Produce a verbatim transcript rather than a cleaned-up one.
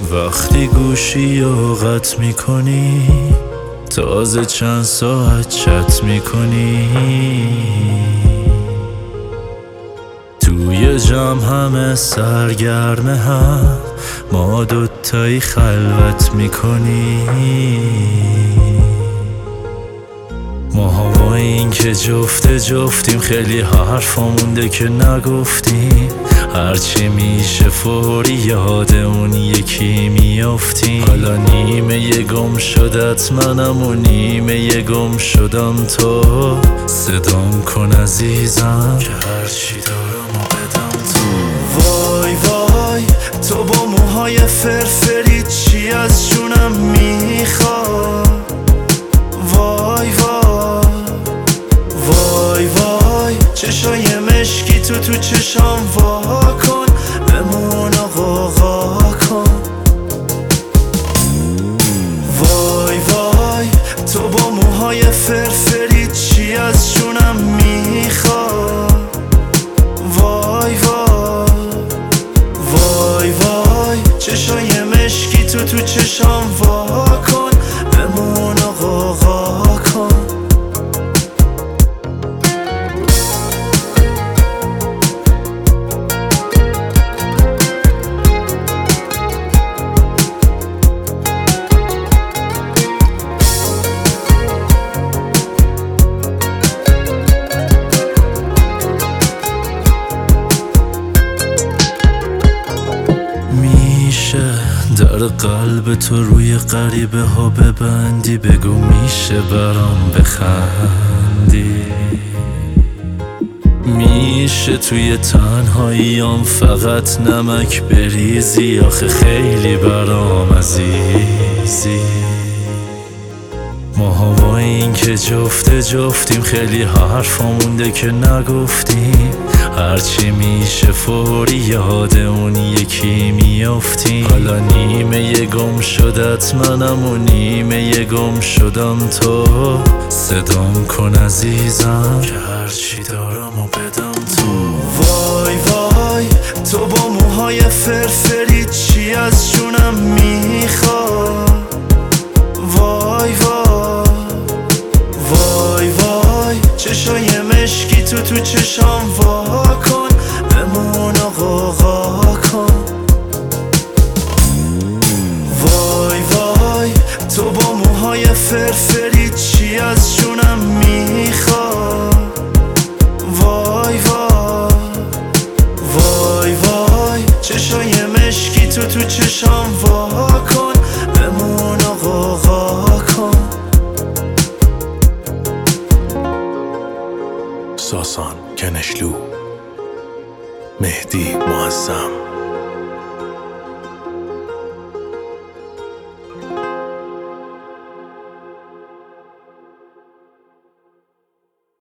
وقتی گوشی رو قطع میکنی، تازه چند ساعت چت میکنی، توی جمع همه سرگرمه هم، ما دوتایی خلوت میکنی. ما با این که جفت جفتیم، خیلی حرفا مونده که نگفتیم، هرچی میشه فوری یاد اون یکی میافتیم. حالا نیمه یه گم شدت منم و نیمه یه گم شدم تو، صدام کن عزیزم که هرچی دارم و بدم تو. وای وای تو با موهای فرفری چی از جونم میخواد؟ وای وای وای وای چشای مشکی تو تو چشام وا کن، بمون آقا کن. وای وای تو با موهای فرفری چی از جونم میخواد؟ وای وای وای وای چشای مشکی تو تو چشام وا کن، بمون آقا کن. در قلب تو روی غریبه ها ببندی، بگو میشه برام بخندی، میشه توی تنهاییام فقط نمک بریزی، آخه خیلی برام عزیزی. ما با این که جفت جفتیم، خیلی حرفا مونده که نگفتیم، هرچی میشه فوری یاد اون یکی میافتیم. حالا نیمه یه گم شدت منم و نیمه یه گم شدم تو، صدام کن عزیزم که هرچی دارم و بدم تو. وای وای تو با موهای فرفری چی از جونم میخواد؟ وای وای وای وای چشای مشکی تو تو چشام وا کن، بمون آقا کن. وای وای تو با موهای فرفری چی از جونم میخواد؟ وای وای وای وای چشای مشکی تو تو چشام وا کن، بمون آقا کن. ساسان کنشلو، مهدی معظم.